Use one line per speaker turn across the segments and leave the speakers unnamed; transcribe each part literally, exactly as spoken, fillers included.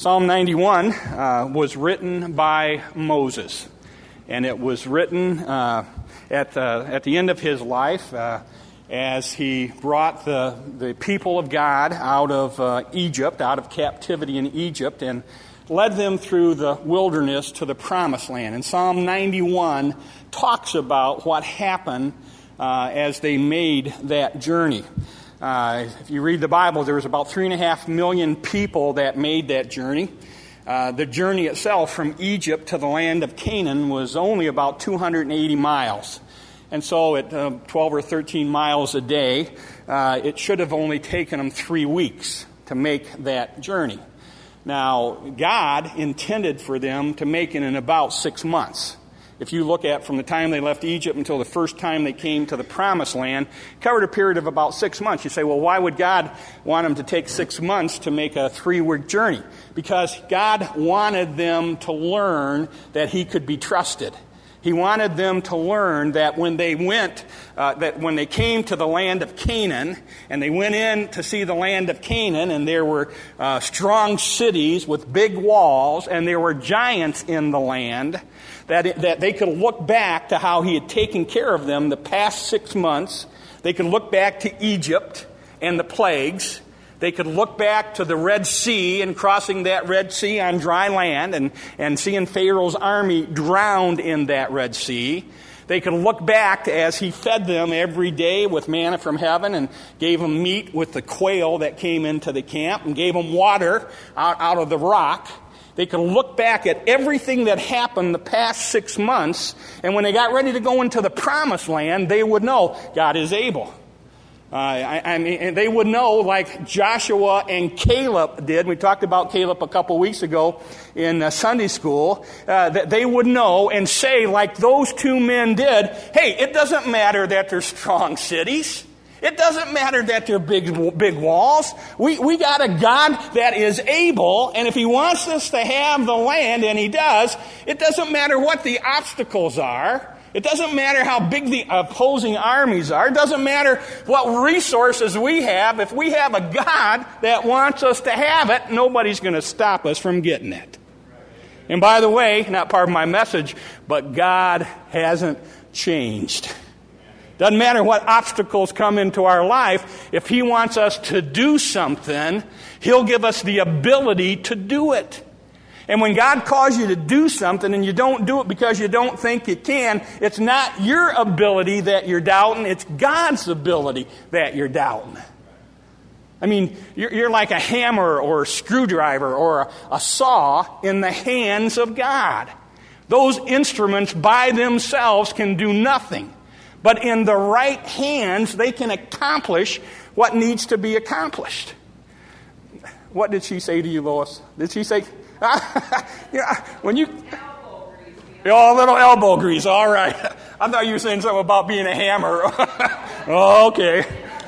Psalm ninety-one uh, was written by Moses, and it was written uh, at the at the end of his life uh, as he brought the the people of God out of uh, Egypt, out of captivity in Egypt, and led them through the wilderness to the Promised Land. And Psalm ninety-one talks about what happened uh, as they made that journey. Uh, if you read the Bible, there was about three and a half million people that made that journey. Uh, the journey itself from Egypt to the land of Canaan was only about two hundred eighty miles. And so at uh, twelve or thirteen miles a day, uh, it should have only taken them three weeks to make that journey. Now, God intended for them to make it in about six months. If you look at from the time they left Egypt until the first time they came to the Promised Land, covered a period of about six months. You say, well, why would God want them to take six months to make a three-week journey? Because God wanted them to learn that He could be trusted. He wanted them to learn that when they went, uh, that when they came to the land of Canaan, and they went in to see the land of Canaan, and there were uh, strong cities with big walls, and there were giants in the land, that it, that they could look back to how He had taken care of them the past six months. They could look back to Egypt and the plagues. They could look back to the Red Sea and crossing that Red Sea on dry land and, and seeing Pharaoh's army drowned in that Red Sea. They could look back to as He fed them every day with manna from heaven and gave them meat with the quail that came into the camp and gave them water out, out of the rock. They could look back at everything that happened the past six months, and when they got ready to go into the Promised Land, they would know God is able. Uh, I, I mean, they would know, like Joshua and Caleb did. We talked about Caleb a couple weeks ago in uh, Sunday school. Uh, that they would know and say, like those two men did, hey, it doesn't matter that they're strong cities. It doesn't matter that they're big, big walls. We, we got a God that is able, and if He wants us to have the land, and He does, it doesn't matter what the obstacles are. It doesn't matter how big the opposing armies are. It doesn't matter what resources we have. If we have a God that wants us to have it, nobody's going to stop us from getting it. And by the way, not part of my message, but God hasn't changed. Doesn't matter what obstacles come into our life. If He wants us to do something, He'll give us the ability to do it. And when God calls you to do something and you don't do it because you don't think you can, it's not your ability that you're doubting, it's God's ability that you're doubting. I mean, you're, you're like a hammer or a screwdriver or a, a saw in the hands of God. Those instruments by themselves can do nothing. But in the right hands, they can accomplish what needs to be accomplished. What did she say to you, Lois? Did she say... yeah, when you... Elbow grease. Oh, a little elbow grease. All right. I thought you were saying something about being a hammer. Oh, okay.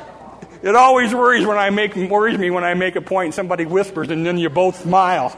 It always worries when I make worries me when I make a point and somebody whispers and then you both smile.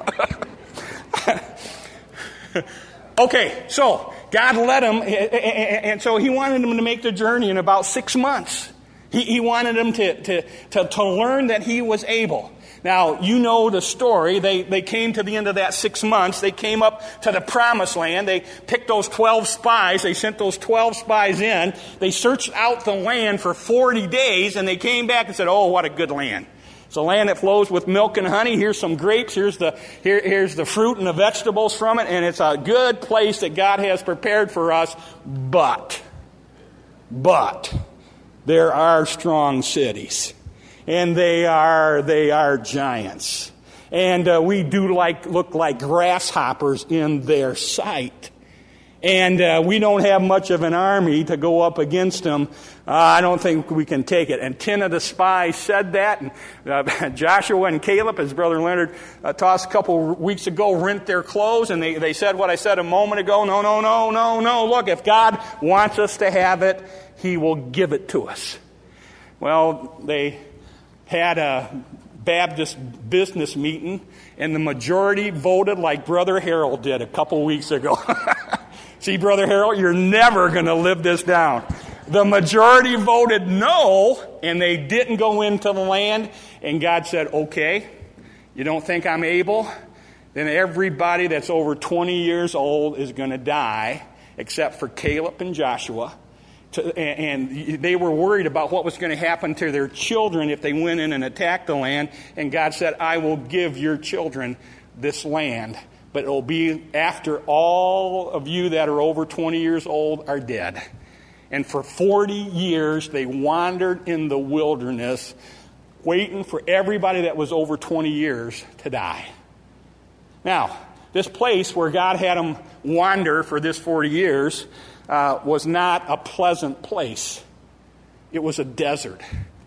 Okay, so God led them, and so He wanted them to make the journey in about six months. He, he wanted them to, to, to, to learn that He was able. Now, you know the story. They they came to the end of that six months. They came up to the Promised Land. They picked those twelve spies. They sent those twelve spies in. They searched out the land for forty days, and they came back and said, oh, what a good land. It's a land that flows with milk and honey. Here's some grapes. Here's the here, here's the fruit and the vegetables from it, and it's a good place that God has prepared for us. But, but, there are strong cities. And they are they are giants. And uh, we do like look like grasshoppers in their sight. And uh, we don't have much of an army to go up against them. Uh, I don't think we can take it. And ten of the spies said that. And uh, Joshua and Caleb, as Brother Leonard uh, taught us a couple weeks ago, rent their clothes. And they, they said what I said a moment ago. No, no, no, no, no. Look, if God wants us to have it, He will give it to us. Well, they had a Baptist business meeting, and the majority voted like Brother Harold did a couple weeks ago. See, Brother Harold, you're never going to live this down. The majority voted no, and they didn't go into the land, and God said, okay, you don't think I'm able? then everybody that's over twenty years old is going to die, except for Caleb and Joshua. To, and they were worried about what was going to happen to their children if they went in and attacked the land. And God said, I will give your children this land, but it will be after all of you that are over twenty years old are dead. And for forty years, they wandered in the wilderness, waiting for everybody that was over twenty years to die. Now, this place where God had them wander for this forty years uh, was not a pleasant place. It was a desert.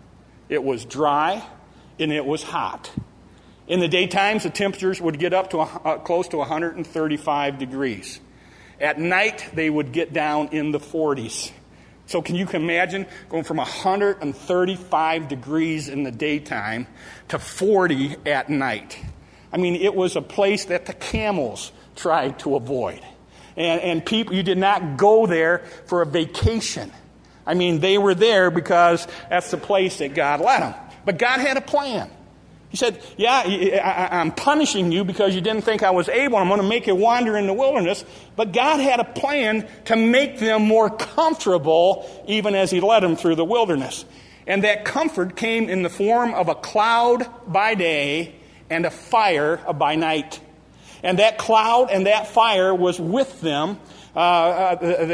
It was dry, and it was hot. In the daytimes, the temperatures would get up to uh, close to one hundred thirty-five degrees. At night, they would get down in the forties. So can you imagine going from one hundred thirty-five degrees in the daytime to forty at night? I mean, it was a place that the camels tried to avoid. And, and people, you did not go there for a vacation. I mean, they were there because that's the place that God led them. But God had a plan. He said, yeah, I, I'm punishing you because you didn't think I was able. I'm going to make you wander in the wilderness. But God had a plan to make them more comfortable even as he led them through the wilderness. And that comfort came in the form of a cloud by day and a fire by night. And that cloud and that fire was with them, uh, uh,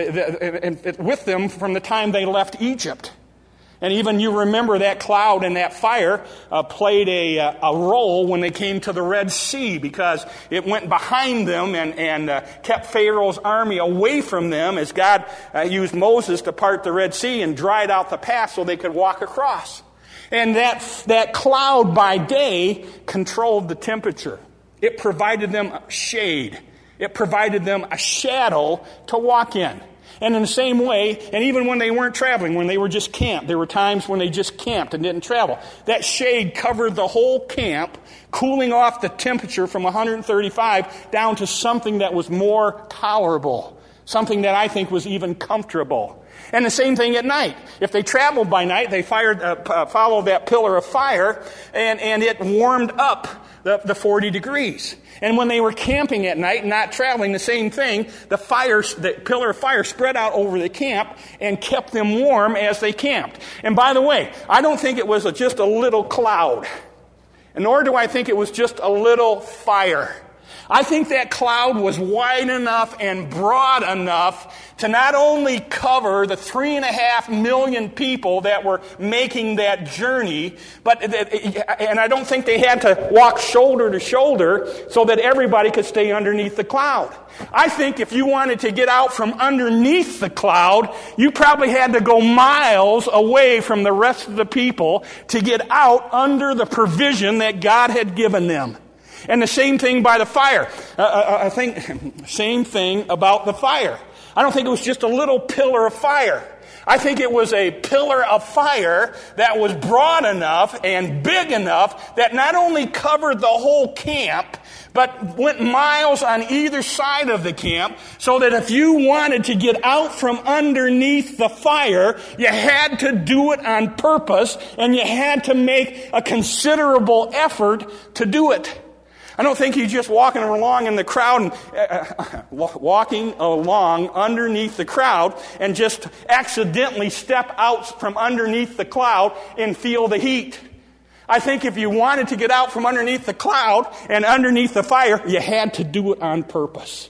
the, the, the, with them from the time they left Egypt. And even you remember that cloud and that fire uh, played a, a role when they came to the Red Sea, because it went behind them and, and uh, kept Pharaoh's army away from them as God uh, used Moses to part the Red Sea and dried out the path so they could walk across. And that, that cloud by day controlled the temperature. It provided them shade. It provided them a shadow to walk in. And in the same way, and even when they weren't traveling, when they were just camped, there were times when they just camped and didn't travel. That shade covered the whole camp, cooling off the temperature from one hundred thirty-five down to something that was more tolerable, something that I think was even comfortable. And the same thing at night. If they traveled by night, they fired, uh, followed that pillar of fire, and, and it warmed up the, the forty degrees. And when they were camping at night, not traveling, the same thing, the fire, the pillar of fire spread out over the camp and kept them warm as they camped. And by the way, I don't think it was a, just a little cloud, and nor do I think it was just a little fire. I think that cloud was wide enough and broad enough to not only cover the three and a half million people that were making that journey, but, and I don't think they had to walk shoulder to shoulder so that everybody could stay underneath the cloud. I think if you wanted to get out from underneath the cloud, you probably had to go miles away from the rest of the people to get out under the provision that God had given them. And the same thing by the fire. Uh, I think same thing about the fire. I don't think it was just a little pillar of fire. I think it was a pillar of fire that was broad enough and big enough that not only covered the whole camp, but went miles on either side of the camp, so that if you wanted to get out from underneath the fire, you had to do it on purpose, and you had to make a considerable effort to do it. I don't think he's just walking along in the crowd and uh, walking along underneath the crowd and just accidentally step out from underneath the cloud and feel the heat. I think if you wanted to get out from underneath the cloud and underneath the fire, you had to do it on purpose.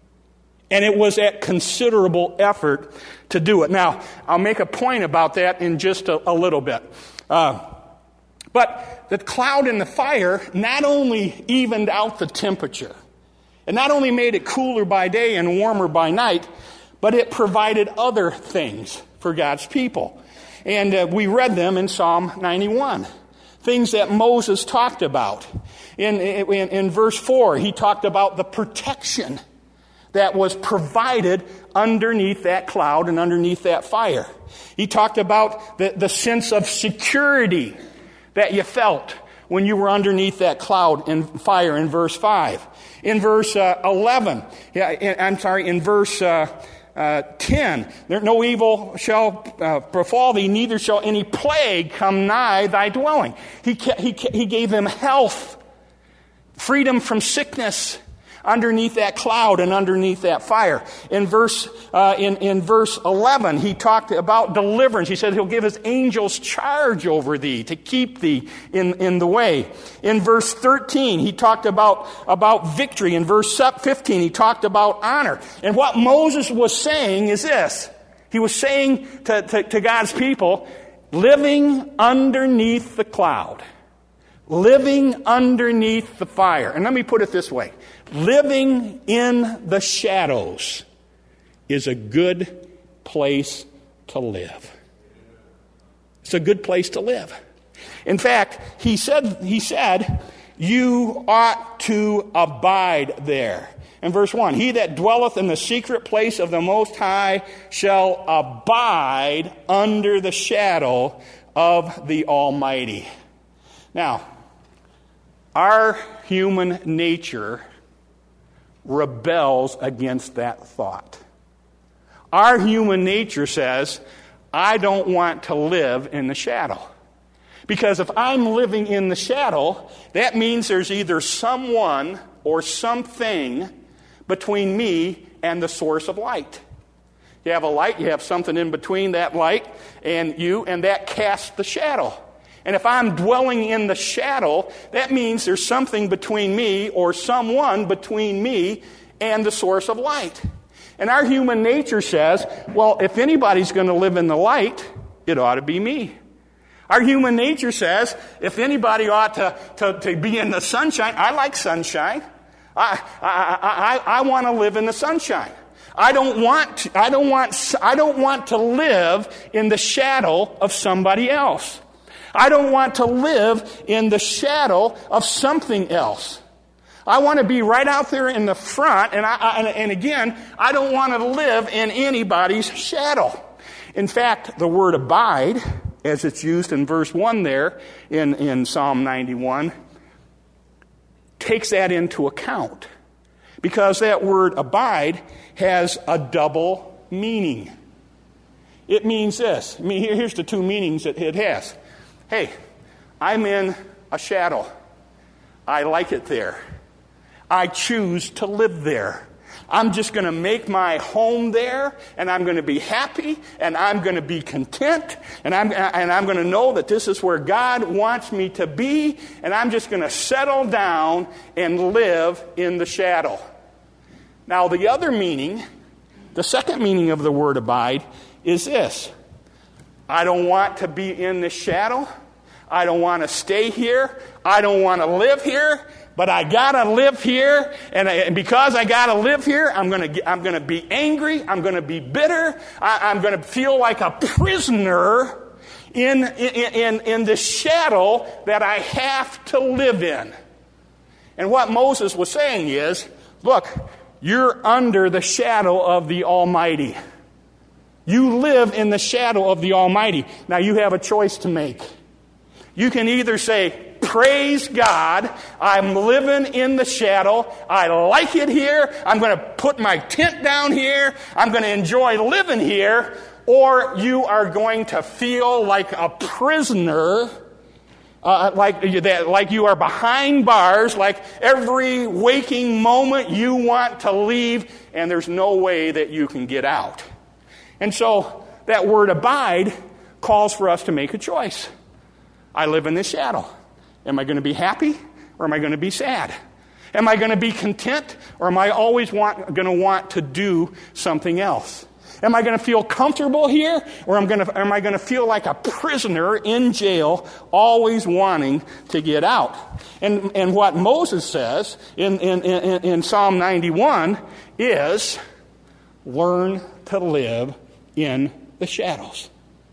And it was at considerable effort to do it. Now, I'll make a point about that in just a, a little bit. Uh, But the cloud and the fire not only evened out the temperature, it not only made it cooler by day and warmer by night, but it provided other things for God's people. And uh, we read them in Psalm ninety-one, things that Moses talked about. In, in, in verse four, he talked about the protection that was provided underneath that cloud and underneath that fire. He talked about the, the sense of security that you felt when you were underneath that cloud and fire in verse five. In verse uh, eleven, yeah, in, I'm sorry, in verse uh, uh, ten, there no evil shall uh, befall thee, neither shall any plague come nigh thy dwelling. He, he, he gave them health freedom from sickness underneath that cloud and underneath that fire. In verse uh, in, in verse eleven, he talked about deliverance. He said he'll give his angels charge over thee to keep thee in, in the way. In verse thirteen, he talked about, about victory. In verse fifteen, he talked about honor. And what Moses was saying is this. He was saying to, to, to God's people, living underneath the cloud, living underneath the fire. And let me put it this way. Living in the shadows is a good place to live. It's a good place to live. In fact, he said, he said, you ought to abide there. In verse one, he that dwelleth in the secret place of the Most High shall abide under the shadow of the Almighty. Now, our human nature rebels against that thought. Our human nature says, I don't want to live in the shadow. Because if I'm living in the shadow, that means there's either someone or something between me and the source of light. You have a light, you have something in between that light and you, and that casts the shadow. And if I'm dwelling in the shadow, that means there's something between me or someone between me and the source of light. And our human nature says, well, if anybody's going to live in the light, it ought to be me. Our human nature says, if anybody ought to, to, to be in the sunshine, I like sunshine. I, I, I, I want to live in the sunshine. I don't want to, I don't want, I don't want to live in the shadow of somebody else. I don't want to live in the shadow of something else. I want to be right out there in the front, and, I, I, and again, I don't want to live in anybody's shadow. In fact, the word abide, as it's used in verse one there in, in Psalm ninety-one, takes that into account. Because that word abide has a double meaning. It means this. I mean, here's the two meanings that it has. Hey, I'm in a shadow. I like it there. I choose to live there. I'm just going to make my home there, and I'm going to be happy, and I'm going to be content, and I'm, and I'm going to know that this is where God wants me to be, and I'm just going to settle down and live in the shadow. Now, the other meaning, the second meaning of the word abide, is this. I don't want to be in the shadow. I don't want to stay here. I don't want to live here. But I gotta live here, and, I, and because I gotta live here, I'm gonna I'm gonna be angry. I'm gonna be bitter. I, I'm gonna feel like a prisoner in in in, in the shadow that I have to live in. And what Moses was saying is, look, you're under the shadow of the Almighty. You live in the shadow of the Almighty. Now you have a choice to make. You can either say, praise God, I'm living in the shadow. I like it here. I'm going to put my tent down here. I'm going to enjoy living here. Or you are going to feel like a prisoner, uh, like that, like you are behind bars, like every waking moment you want to leave, and there's no way that you can get out. And so that word abide calls for us to make a choice. I live in the shadow. Am I going to be happy, or am I going to be sad? Am I going to be content, or am I always want, going to want to do something else? Am I going to feel comfortable here, or am, going to, am I going to feel like a prisoner in jail, always wanting to get out? And, and what Moses says in, in, in, in Psalm ninety-one is, learn to live in the shadows.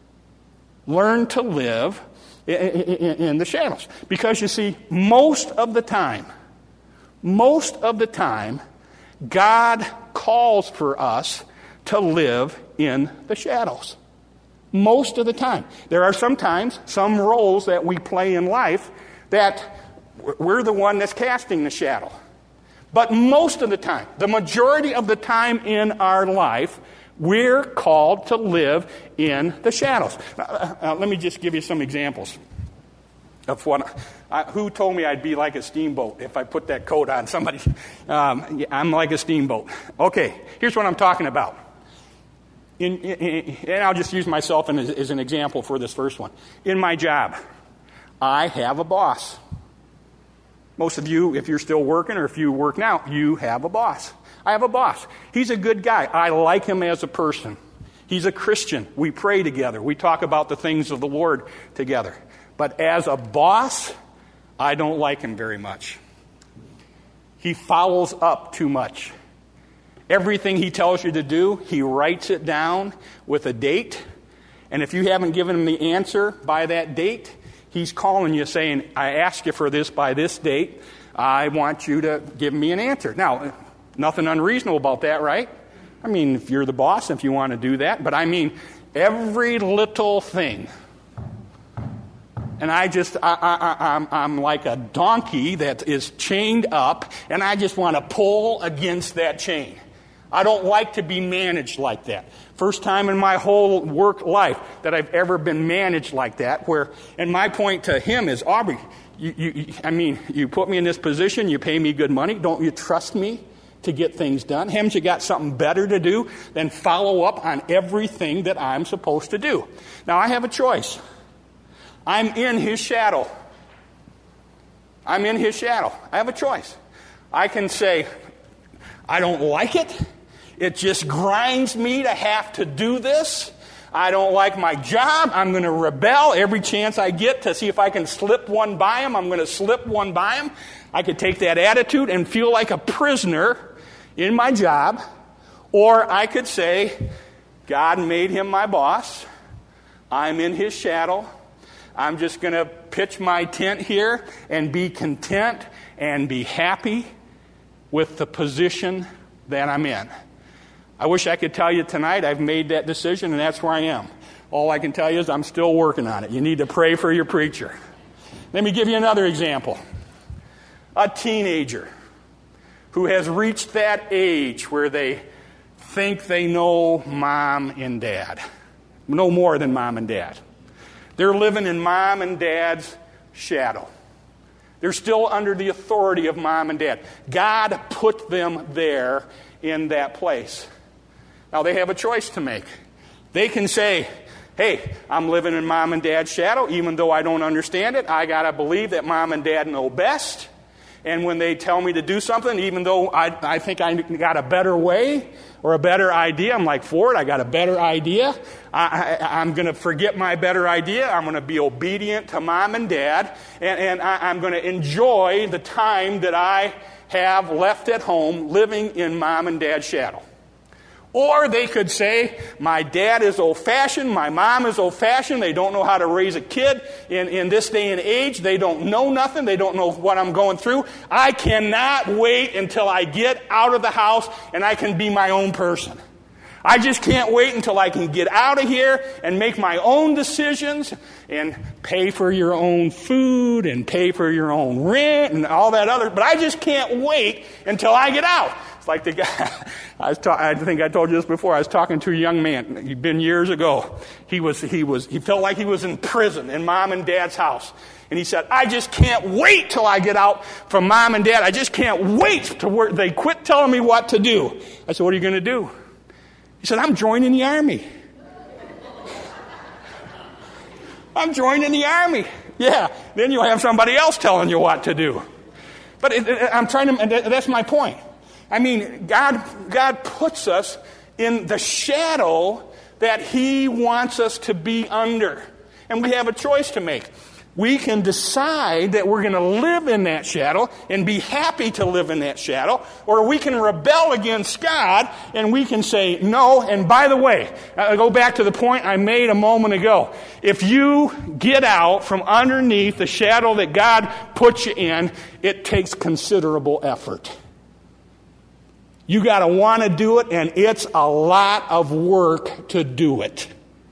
Learn to live in the shadows. Because you see, most of the time, most of the time, God calls for us to live in the shadows. Most of the time. There are sometimes some roles that we play in life that we're the one that's casting the shadow. But most of the time, the majority of the time in our life, we're called to live in the shadows. Uh, uh, let me just give you some examples. of what I, who told me I'd be like a steamboat if I put that coat on somebody. Um, yeah, I'm like a steamboat. Okay, here's what I'm talking about. In, in, and I'll just use myself as, as an example for this first one. In my job, I have a boss. Most of you, if you're still working or if you work now, you have a boss. I have a boss. He's a good guy. I like him as a person. He's a Christian. We pray together. We talk about the things of the Lord together. But as a boss, I don't like him very much. He follows up too much. Everything he tells you to do, he writes it down with a date. And if you haven't given him the answer by that date, he's calling you saying, I asked you for this by this date. I want you to give me an answer. Now, nothing unreasonable about that, right? I mean, if you're the boss, if you want to do that. But I mean, every little thing. And I just, I, I, I'm, I'm like a donkey that is chained up, and I just want to pull against that chain. I don't like to be managed like that. First time in my whole work life that I've ever been managed like that. Where, and my point to him is, Aubrey, you, you, I mean, you put me in this position, you pay me good money, don't you trust me to get things done? Haven't you got something better to do than follow up on everything that I'm supposed to do? Now, I have a choice. I'm in his shadow. I'm in his shadow. I have a choice. I can say, I don't like it. It just grinds me to have to do this. I don't like my job. I'm going to rebel every chance I get to see if I can slip one by him. I'm going to slip one by him. I could take that attitude and feel like a prisoner in my job. Or I could say, God made him my boss. I'm in his shadow. I'm just going to pitch my tent here and be content and be happy with the position that I'm in. I wish I could tell you tonight I've made that decision and that's where I am. All I can tell you is I'm still working on it. You need to pray for your preacher. Let me give you another example. A teenager who has reached that age where they think they know mom and dad. No more than mom and dad. They're living in mom and dad's shadow. They're still under the authority of mom and dad. God put them there in that place. Now, they have a choice to make. They can say, hey, I'm living in mom and dad's shadow. Even though I don't understand it, I got to believe that mom and dad know best. And when they tell me to do something, even though I, I think I got a better way or a better idea, I'm like, Ford, I got a better idea. I, I, I'm going to forget my better idea. I'm going to be obedient to mom and dad. And, and I, I'm going to enjoy the time that I have left at home living in mom and dad's shadow. Or they could say, my dad is old-fashioned, my mom is old-fashioned, they don't know how to raise a kid in, in this day and age, they don't know nothing, they don't know what I'm going through. I cannot wait until I get out of the house and I can be my own person. I just can't wait until I can get out of here and make my own decisions and pay for your own food and pay for your own rent and all that other, but I just can't wait until I get out. Like the guy, I was ta- I think I told you this before. I was talking to a young man. He'd been years ago. He was, he was, he felt like he was in prison in mom and dad's house. And he said, I just can't wait till I get out from mom and dad. I just can't wait to where they quit telling me what to do. I said, what are you going to do? He said, I'm joining the army. I'm joining the army. Yeah. Then you'll have somebody else telling you what to do. But it, it, I'm trying to, that's my point. I mean, God, God puts us in the shadow that He wants us to be under. And we have a choice to make. We can decide that we're going to live in that shadow and be happy to live in that shadow. Or we can rebel against God and we can say no. And by the way, I go back to the point I made a moment ago. If you get out from underneath the shadow that God puts you in, it takes considerable effort. You got to want to do it, and it's a lot of work to do it.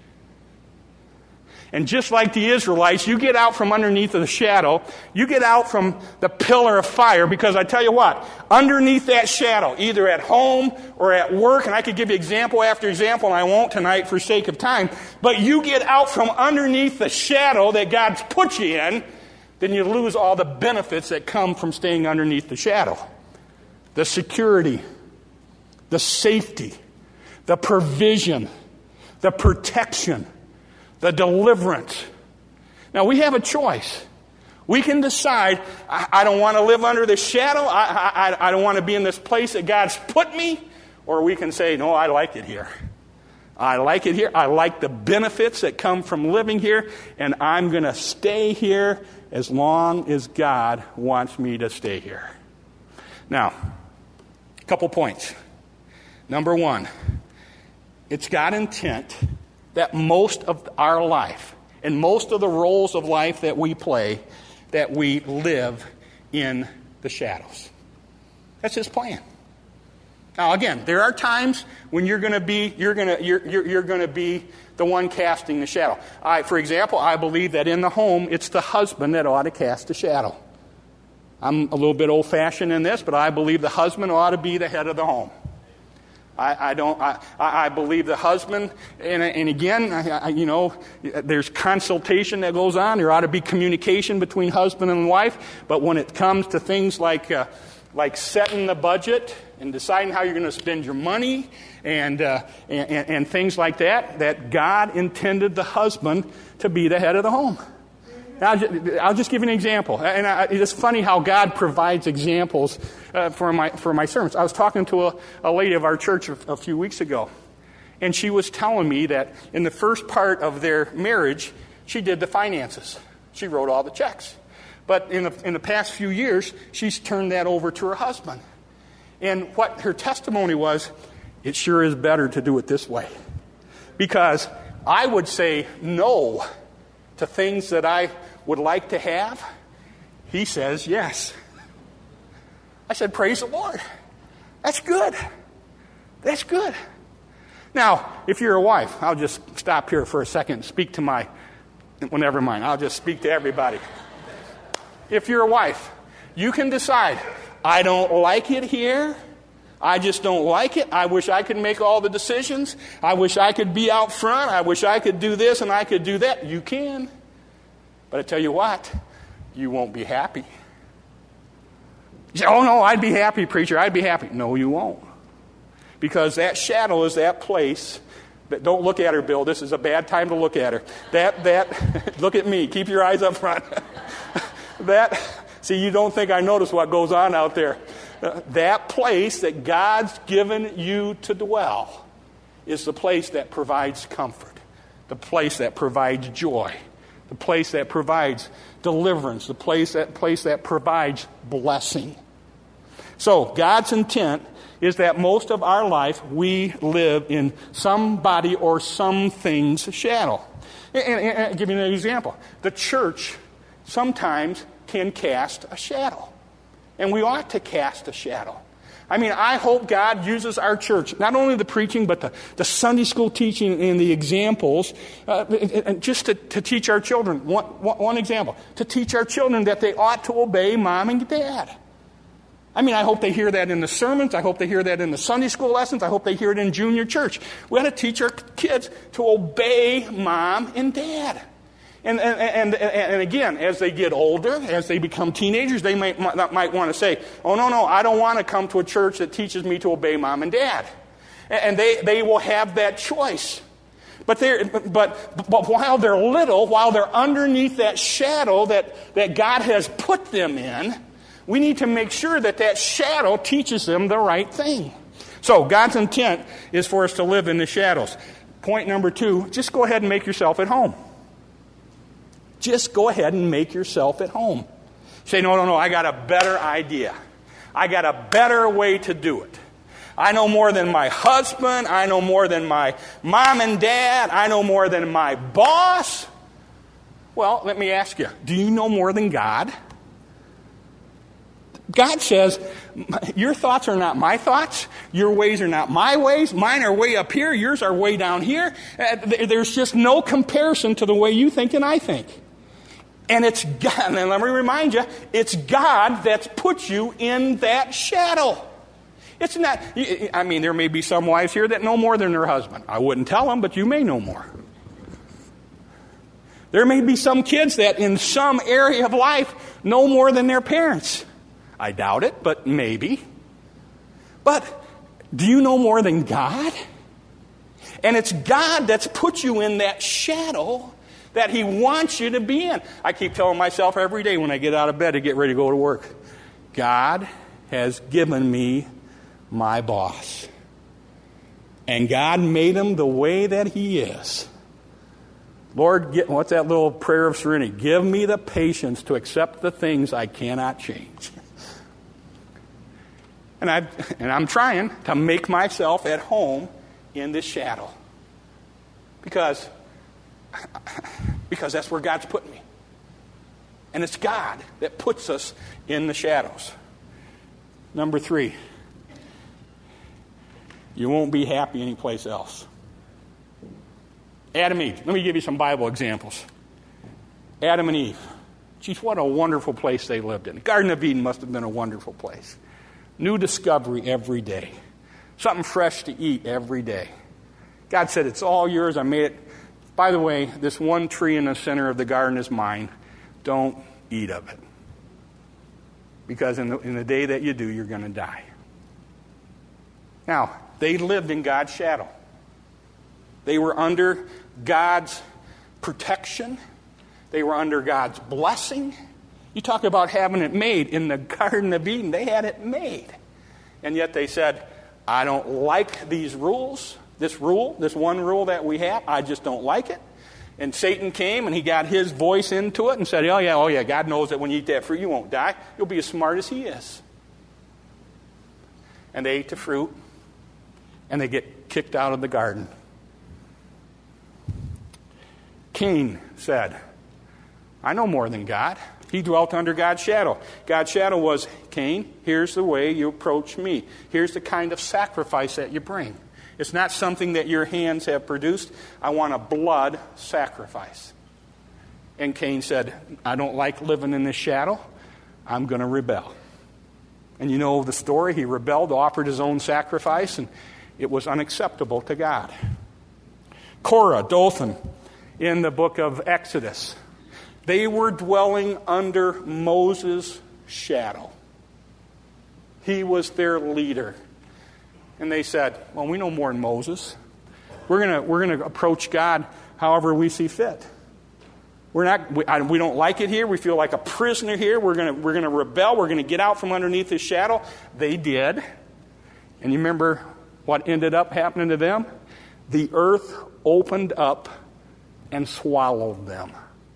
And just like the Israelites, you get out from underneath of the shadow, you get out from the pillar of fire, because I tell you what, underneath that shadow, either at home or at work, and I could give you example after example, and I won't tonight for sake of time, but you get out from underneath the shadow that God's put you in, then you lose all the benefits that come from staying underneath the shadow. The security, the safety, the provision, the protection, the deliverance. Now, we have a choice. We can decide, I, I don't want to live under the shadow. I, I, I don't want to be in this place that God's put me. Or we can say, no, I like it here. I like it here. I like the benefits that come from living here. And I'm going to stay here as long as God wants me to stay here. Now, a couple points. Number one, it's God's intent that most of our life and most of the roles of life that we play, that we live in the shadows. That's His plan. Now, again, there are times when you're going to be you're going to you're, you're, you're going to be the one casting the shadow. I, for example, I believe that in the home, it's the husband that ought to cast the shadow. I'm a little bit old-fashioned in this, but I believe the husband ought to be the head of the home. I, I don't. I, I believe the husband, and, and again, I, you know, there's consultation that goes on. There ought to be communication between husband and wife. But when it comes to things like uh, like setting the budget and deciding how you're going to spend your money, and, uh, and and things like that, that God intended the husband to be the head of the home. Now, I'll just give you an example. And I, it's funny how God provides examples uh, for my for my sermons. I was talking to a, a lady of our church a, a few weeks ago, and she was telling me that in the first part of their marriage, she did the finances. She wrote all the checks. But in the, in the past few years, she's turned that over to her husband. And what her testimony was, it sure is better to do it this way. Because I would say no to things that I would like to have. He says yes. I said, praise the Lord. That's good. That's good. Now, if you're a wife, I'll just stop here for a second and speak to my, well, never mind. I'll just speak to everybody. If you're a wife, you can decide, I don't like it here. I just don't like it. I wish I could make all the decisions. I wish I could be out front. I wish I could do this and I could do that. You can. But I tell you what, you won't be happy. You say, oh, no, I'd be happy, preacher. I'd be happy. No, you won't. Because that shadow is that place. That, don't look at her, Bill. This is a bad time to look at her. That, that, look at me. Keep your eyes up front. that, see, you don't think I notice what goes on out there. Uh, that place that God's given you to dwell is the place that provides comfort, the place that provides joy, the place that provides deliverance, the place that place that provides blessing. So God's intent is that most of our life we live in somebody or something's shadow. And, and, and I'll give you an example. The church sometimes can cast a shadow. And we ought to cast a shadow. I mean, I hope God uses our church, not only the preaching, but the, the Sunday school teaching and the examples, uh, and just to, to teach our children. One, one example, to teach our children that they ought to obey mom and dad. I mean, I hope they hear that in the sermons. I hope they hear that in the Sunday school lessons. I hope they hear it in junior church. We ought to teach our kids to obey mom and dad. And, and, and, and again, as they get older, as they become teenagers, they might, might want to say, oh, no, no, I don't want to come to a church that teaches me to obey mom and dad. And they, they will have that choice. But, they're, but, but while they're little, while they're underneath that shadow that, that God has put them in, we need to make sure that that shadow teaches them the right thing. So God's intent is for us to live in the shadows. Point number two, just go ahead and make yourself at home. Just go ahead and make yourself at home. Say, no, no, no, I got a better idea. I got a better way to do it. I know more than my husband. I know more than my mom and dad. I know more than my boss. Well, let me ask you, do you know more than God? God says, your thoughts are not my thoughts. Your ways are not my ways. Mine are way up here. Yours are way down here. There's just no comparison to the way you think and I think. And it's God, and let me remind you, it's God that's put you in that shadow. It's not, I mean, there may be some wives here that know more than their husband. I wouldn't tell them, but you may know more. There may be some kids that in some area of life know more than their parents. I doubt it, but maybe. But do you know more than God? And it's God that's put you in that shadow that He wants you to be in. I keep telling myself every day when I get out of bed to get ready to go to work, God has given me my boss. And God made him the way that he is. Lord, get, what's that little prayer of serenity? Give me the patience to accept the things I cannot change. And, I, and I'm trying to make myself at home in this shadow. Because, because that's where God's put me. And it's God that puts us in the shadows. Number three, you won't be happy anyplace else. Adam and Eve. Let me give you some Bible examples. Adam and Eve. Geez, what a wonderful place they lived in. The Garden of Eden must have been a wonderful place. New discovery every day. Something fresh to eat every day. God said, it's all yours. I made it. By the way, this one tree in the center of the garden is mine. Don't eat of it. Because in the, in the day that you do, you're going to die. Now, they lived in God's shadow. They were under God's protection. They were under God's blessing. You talk about having it made. In the Garden of Eden, they had it made. And yet they said, I don't like these rules, this rule, this one rule that we have. I just don't like it. And Satan came and he got his voice into it and said, oh yeah, oh yeah, God knows that when you eat that fruit, you won't die. You'll be as smart as he is. And they ate the fruit and they get kicked out of the garden. Cain said, I know more than God. He dwelt under God's shadow. God's shadow was, Cain, here's the way you approach me. Here's the kind of sacrifice that you bring. It's not something that your hands have produced. I want a blood sacrifice. And Cain said, I don't like living in this shadow. I'm going to rebel. And you know the story. He rebelled, offered his own sacrifice, and it was unacceptable to God. Korah, Dathan, in the book of Exodus, they were dwelling under Moses' shadow. He was their leader. And they said, well, we know more than Moses. We're going to we're going to approach God however we see fit. We're not we, I, we don't like it here. We feel like a prisoner here. We're going to we're going to rebel. We're going to get out from underneath his shadow. They did. And you remember what ended up happening to them? The earth opened up and swallowed them.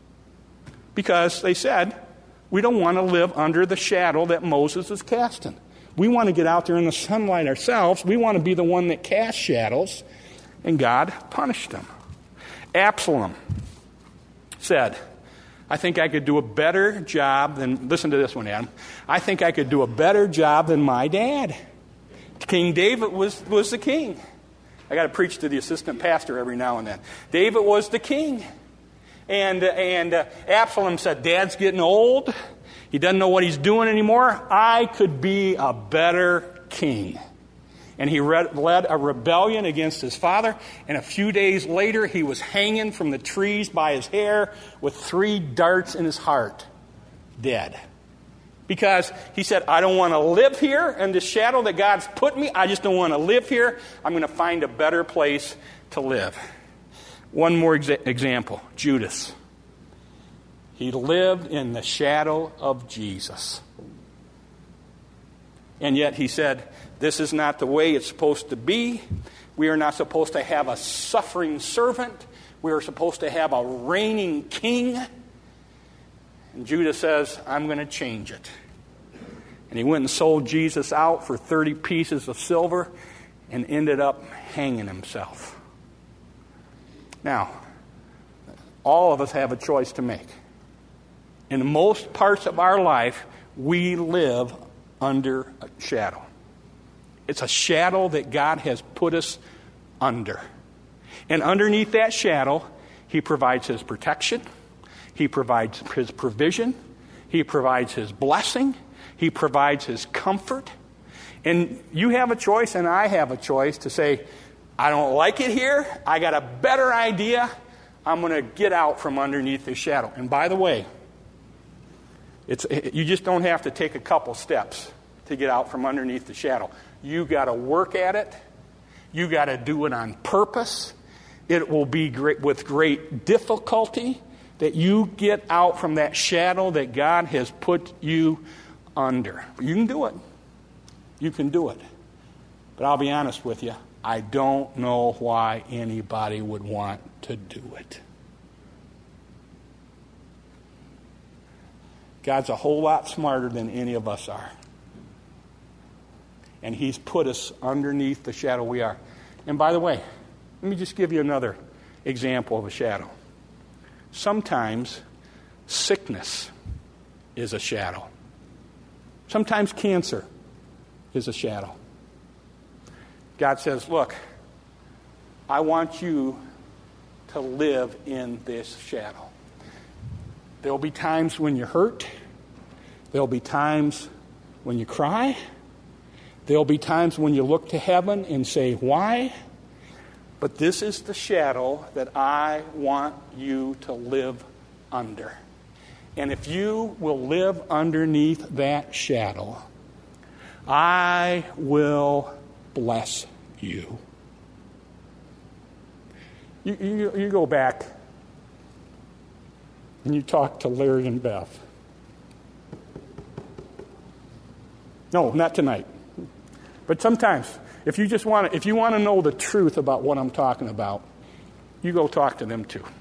Because they said, we don't want to live under the shadow that Moses is casting. We want to get out there in the sunlight ourselves. We want to be the one that casts shadows. And God punished them. Absalom said, I think I could do a better job than, listen to this one, Adam. I think I could do a better job than my dad. King David was, was the king. I got to preach to the assistant pastor every now and then. David was the king. And, and uh, Absalom said, Dad's getting old. He doesn't know what he's doing anymore. I could be a better king. And he read, led a rebellion against his father. And a few days later, he was hanging from the trees by his hair with three darts in his heart, dead. Because he said, I don't want to live here in the shadow that God's put me. I just don't want to live here. I'm going to find a better place to live. One more exa- example, Judas. He lived in the shadow of Jesus. And yet he said, this is not the way it's supposed to be. We are not supposed to have a suffering servant. We are supposed to have a reigning king. And Judas says, I'm going to change it. And he went and sold Jesus out for thirty pieces of silver and ended up hanging himself. Now, all of us have a choice to make. In most parts of our life, we live under a shadow. It's a shadow that God has put us under. And underneath that shadow, He provides His protection. He provides His provision. He provides His blessing. He provides His comfort. And you have a choice, and I have a choice to say, I don't like it here. I got a better idea. I'm going to get out from underneath this shadow. And by the way, it's you just don't have to take a couple steps to get out from underneath the shadow. You got to work at it. You got to do it on purpose. It will be great, with great difficulty that you get out from that shadow that God has put you under. You can do it. You can do it. But I'll be honest with you, I don't know why anybody would want to do it. God's a whole lot smarter than any of us are. And He's put us underneath the shadow we are. And by the way, let me just give you another example of a shadow. Sometimes sickness is a shadow. Sometimes cancer is a shadow. God says, look, I want you to live in this shadow. There'll be times when you hurt. There'll be times when you cry. There'll be times when you look to heaven and say, why? But this is the shadow that I want you to live under. And if you will live underneath that shadow, I will bless you. You, you. you go back and you talk to Larry and Beth. No, not tonight. But sometimes, if you just want to, if you want to know the truth about what I'm talking about, you go talk to them too.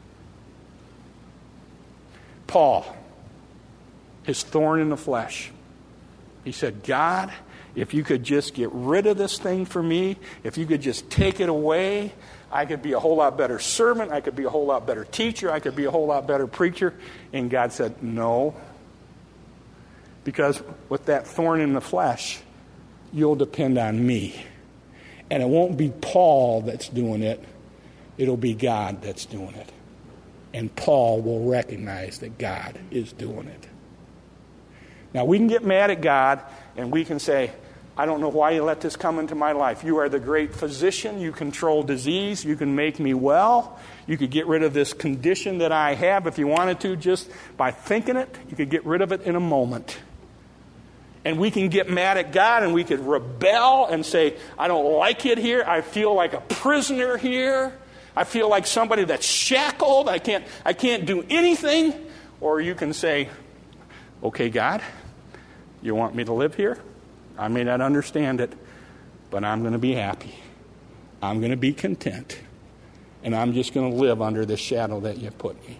Paul, his thorn in the flesh. He said, God, if you could just get rid of this thing for me, if you could just take it away, I could be a whole lot better servant, I could be a whole lot better teacher, I could be a whole lot better preacher. And God said, no. Because with that thorn in the flesh, you'll depend on me. And it won't be Paul that's doing it. It'll be God that's doing it. And Paul will recognize that God is doing it. Now, we can get mad at God, and we can say, I don't know why you let this come into my life. You are the great physician. You control disease. You can make me well. You could get rid of this condition that I have if you wanted to, just by thinking it. You could get rid of it in a moment. And we can get mad at God, and we could rebel and say, I don't like it here. I feel like a prisoner here. I feel like somebody that's shackled. I can't, I can't do anything. Or you can say, okay, God, you want me to live here? I may not understand it, but I'm going to be happy. I'm going to be content. And I'm just going to live under this shadow that you've put me.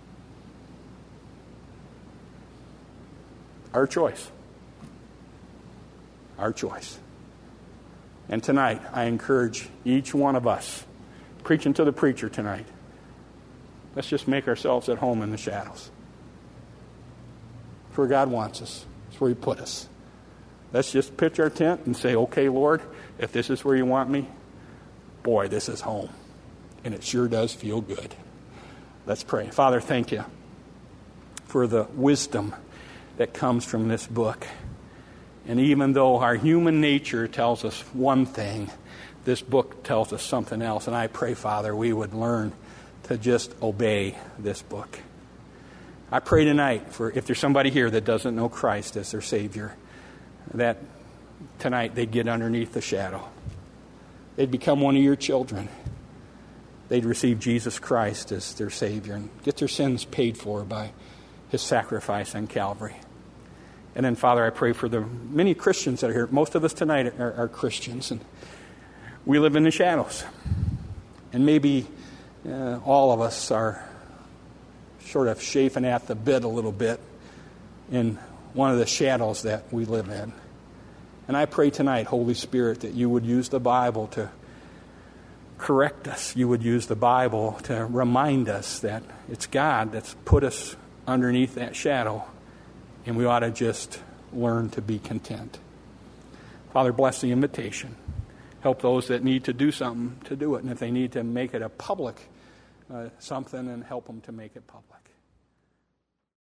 Our choice. Our choice. And tonight, I encourage each one of us, preaching to the preacher tonight, let's just make ourselves at home in the shadows. It's where God wants us. It's where He put us. Let's just pitch our tent and say, okay, Lord, if this is where you want me, boy, this is home. And it sure does feel good. Let's pray. Father, thank you for the wisdom that comes from this book. And even though our human nature tells us one thing, this book tells us something else. And I pray, Father, we would learn to just obey this book. I pray tonight for if there's somebody here that doesn't know Christ as their Savior, that tonight they'd get underneath the shadow. They'd become one of your children. They'd receive Jesus Christ as their Savior and get their sins paid for by His sacrifice on Calvary. And then, Father, I pray for the many Christians that are here. Most of us tonight are, are Christians, and we live in the shadows. And maybe uh, all of us are sort of chafing at the bit a little bit in one of the shadows that we live in. And I pray tonight, Holy Spirit, that you would use the Bible to correct us. You would use the Bible to remind us that it's God that's put us underneath that shadow, and we ought to just learn to be content. Father, bless the invitation. Help those that need to do something to do it. And if they need to make it a public uh, something, and help them to make it public.